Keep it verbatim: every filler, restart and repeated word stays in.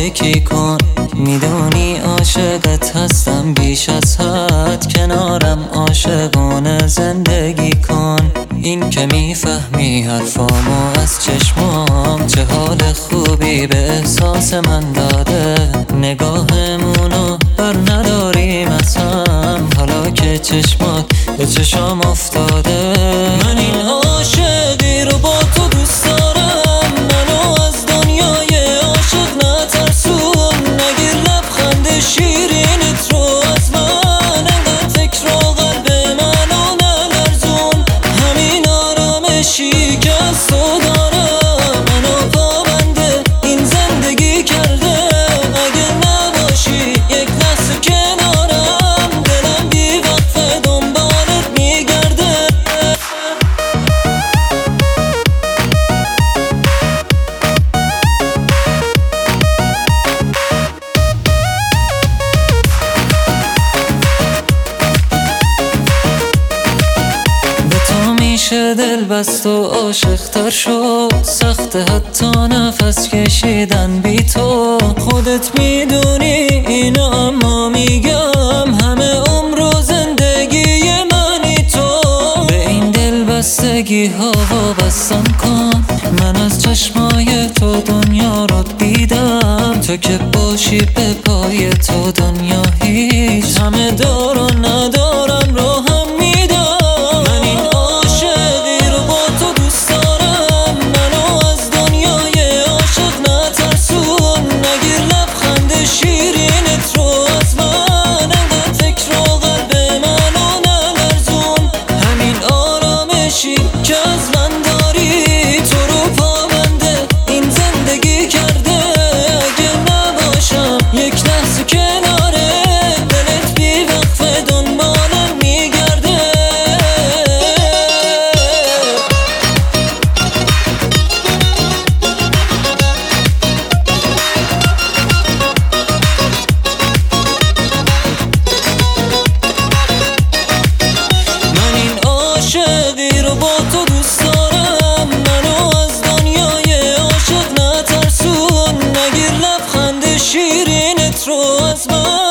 یکی کن. میدونی عاشقت هستم بیش از حد، کنارم عاشقانه زندگی کن. این که میفهمی حرفامو از چشمام، چه حال خوبی به احساس من داده. نگاهمونو بر نداریم از هم، حالا که چشمات به چشام افتاده. من این عاشقی رو با تو دوست دارم، منو از دنیای عاشق نترسون. نگیر لبخند شیرینت رو از من، انقدر فکر و قلب منو نلرزون. همین آرامشی که از تو دارم منو پابنده این زندگی کرده. اگه نباشی یک لحظه کنارم، دلم بی وقفه دنبالت میگرده. میشه دل بست و عاشق تر شد، سخته حتی نفس کشیدن بی تو. خودت میدونی اینو اما میگم، همه عمر و زندگی منی تو. به این دل بستگی ها وابستم کن، من از چشمای تو دنیا رو دیدم. تو که باشی به پای تو دنیا هیچ، همه دار و ندارم رو هم میدم. من این عاشقی رو با تو دوست دارم، منو از دنیای عاشق نترسون. نگیر لبخند شیرینت رو از من، انقدر فکر و قلب منو نلرزون. همین آرامشی که از من داری، تو رو پابنده این زندگی کرده. اگه نباشم یک لحظه کناره، دلت بی وقفه دنبالم میگرده. من این عاشقی رو با تو دوست دارم، منو از دنیای عاشق نترسون. نگیر لبخند شیرینت رو از من.